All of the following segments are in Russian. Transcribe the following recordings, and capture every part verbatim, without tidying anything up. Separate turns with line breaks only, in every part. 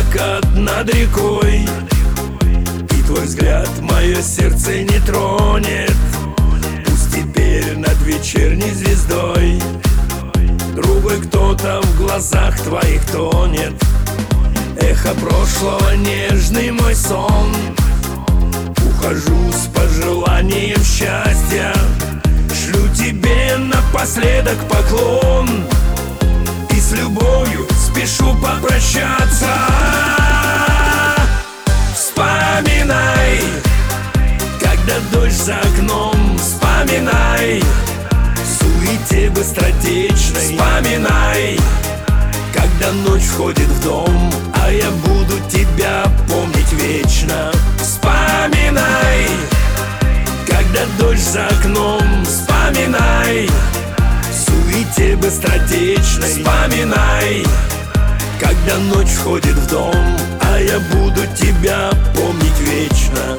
закат над рекой, и твой взгляд мое сердце не тронет. Пусть теперь над вечерней звездой другой кто-то в глазах твоих тонет. Эхо прошлого, нежный мой сон. Ухожу с пожеланием счастья, шлю тебе напоследок поклон, и с любовью спешу попрощаться. Вспоминай, когда дождь за окном, вспоминай в суете быстротечной. Вспоминай, когда ночь входит в дом, а я буду тебя помнить вечно. Вспоминай, когда дождь за окном, вспоминай в суете быстротечной. Вспоминай, когда ночь входит в дом, а я буду тебя помнить вечно.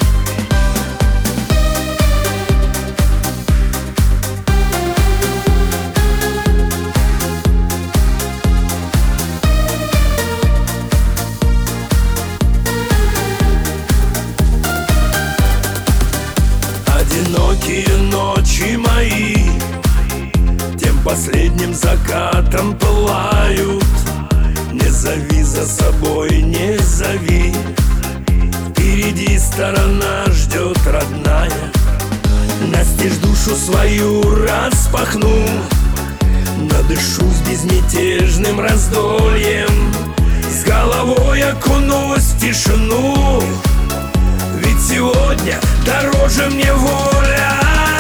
Одинокие ночи мои тем последним закатом пылают. Не зови за собой, не зови, впереди сторона ждет родная. Настежь душу свою распахну, надышусь безмятежным раздольем, с головой окунусь в тишину. Ведь сегодня дороже мне воля.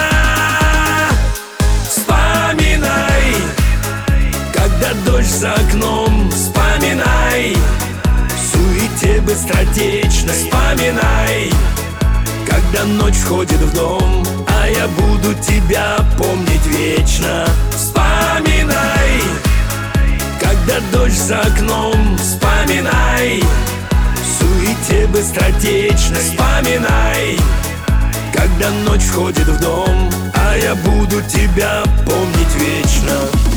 Вспоминай, когда дождь за окном, вспоминай в суете быстротечной. Вспоминай, когда ночь входит в дом, а я буду тебя помнить вечно. Вспоминай, когда дождь за окном, вспоминай в суете быстротечной. Вспоминай, когда ночь входит в дом, а я буду тебя помнить вечно.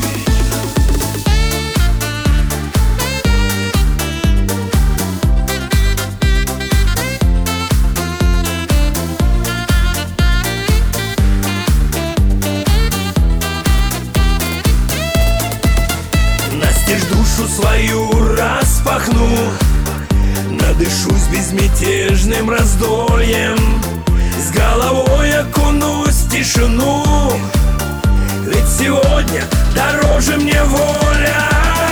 Настежь душу свою распахну, надышусь безмятежным раздольем, с головой окунусь в тишину. Ведь сегодня дороже мне воля.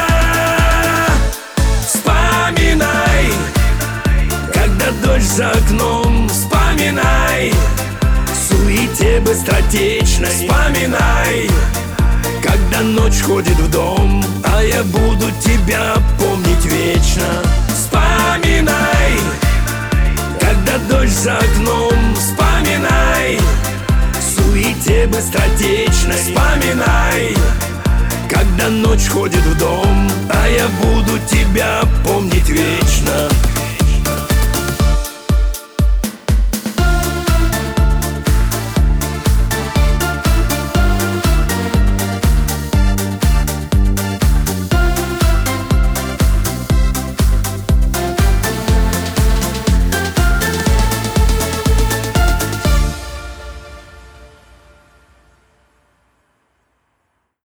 Вспоминай, когда дождь за окном, вспоминай в суете быстротечной. Вспоминай, когда ночь входит в дом, а я буду тебя помнить вечно. Вспоминай, когда дождь за окном, вспоминай в суете быстротечной. Вспоминай, когда ночь входит в дом, а я буду тебя помнить вечно.